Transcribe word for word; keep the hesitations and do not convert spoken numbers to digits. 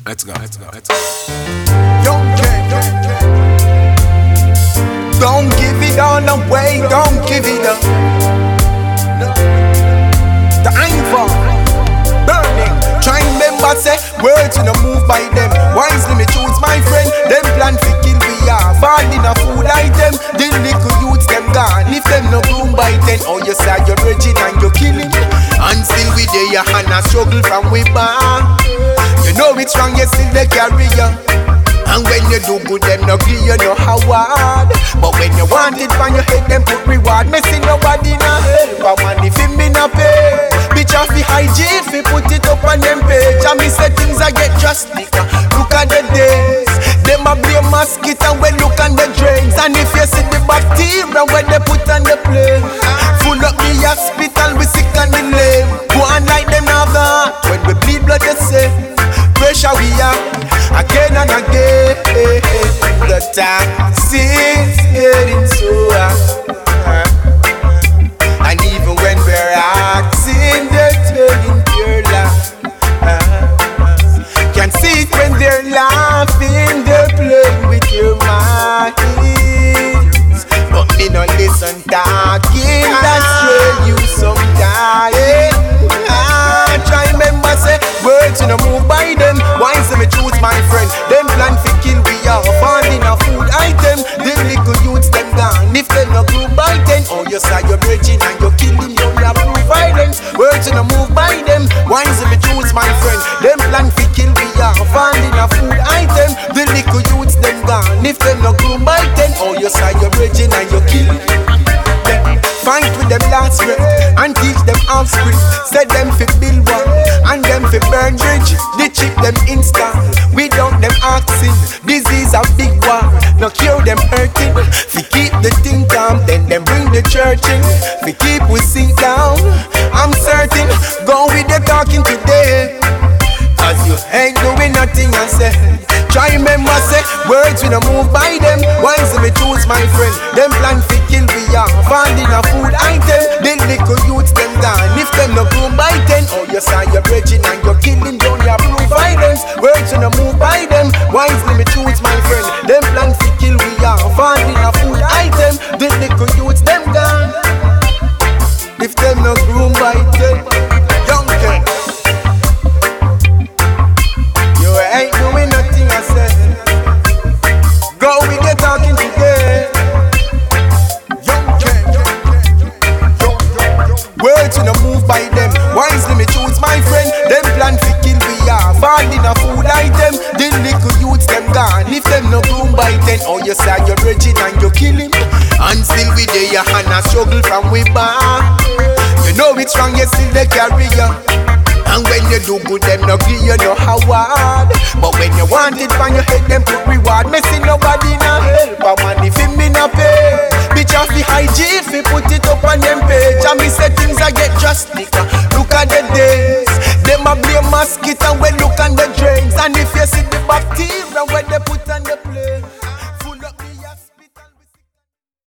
Let's go, let's go, let's go. Young King, don't give it all away, don't give it up. The Ivar, burning, try remember say, words in a move by them. Wisely me choose my friend, them plan fi kill we are. Fall in a food item, the little youths them gone. If them no bloom by then, oh you say you're virgin and you're killing. And still we there and a struggle from we bar. You know it's wrong, you still they carry you. And when you do good, them no give you no hard. But when you want it from your head, them put reward. Me see nobody na help, but man if him me na pay. Bitch off the hygiene, fi put it up on them page. And me say things I get drastic. Look at the days, them a blame mosquito when look on the drains. And if you see the bacteria when they put on the plane, full up the hospital, we sick on the lane. Go on like them now that when we bleed blood they say pressure we are again and again. The taxi's getting so high, and even when we're acting, they're telling pure lies. Can't see it when they're laughing, they're playing with your minds. But me no listen talking, that's where you sometimes. I try remember say words in a move by them. Why say me choose my friend? Them plan fi kill we are. Finding a food item. Them little youths them gone. If them no group by ten, oh you say you're virgin and you kill them. You have no violence. Words in a move by them. Why say me choose my friend? Them plan fi kill we are. Finding a food item. The little youths them gone. If them no group by ten, oh you say you're virgin and you kill them. Fight with them last breath and teach them offspring. Set them fi build one and them fi burn bridge. They chip them install without them asking. Disease a big one, no cure them hurting. Fi keep the thing calm, then them bring the church in. Fi keep we sink down, I'm certain. Go with the talking today, cause you ain't doing nothing I say. Try remember say, words we no move by them. Why say me choose my friend? Them plan fi kill we are. Finding a food item. The little youths them gone. If them no groom by ten, oh you say you're virgin and you're killing down your blue violence. Words we no move by them. Why say me choose my friend? Them plan fi kill we are. Finding a food item. The little youths them gone. If them no groom by ten, young king, you ain't doing nothing I said. Go with the talking today. Young king, words in a move by them. Wisely me choose my friend. Them plan fi kill we are. Finding a food item. The little youths them gone. If them no groom by ten, oh you say you're virgin and you kill him. And still we there and a struggle from we bar. You know it's wrong, you still they carry you. And when you do good, them no give you no hard. But when you want it from your head, them put reward. Me see nobody